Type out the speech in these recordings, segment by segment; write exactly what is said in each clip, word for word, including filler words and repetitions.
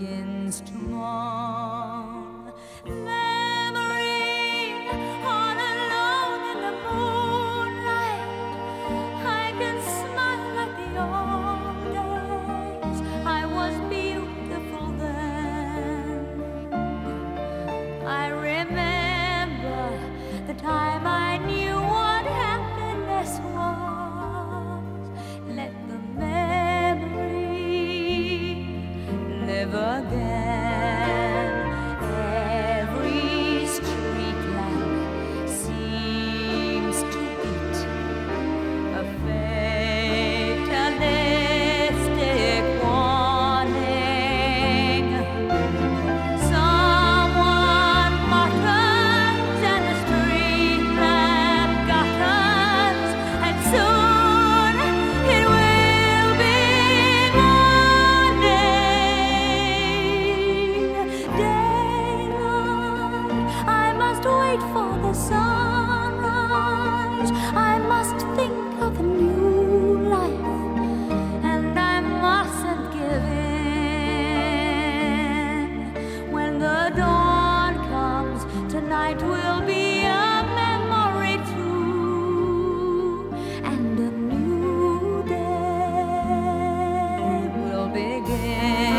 begins to mourn. Memory, all alone in the moonlight, I can smile at the old days. I was beautiful then. I remember the time I knew what happiness was. Let the memory live again. Every street lamp seems to beat a fatalistic warning. Someone mutters and the street lamp gutters, and soon it will be daylight. I must wait for the sunrise. I must think of a new life, and I mustn't give in. When the dawn comes, tonight will be a memory too, and a new day will begin.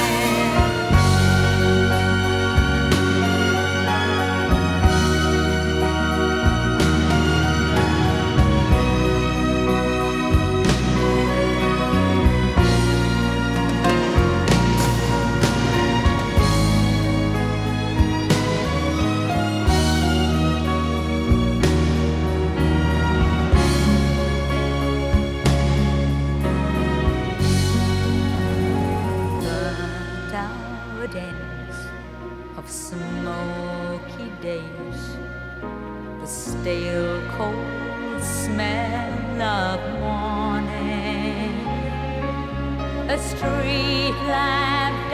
Burnt out ends of smoky days, the stale cold smell of morning, a street lamp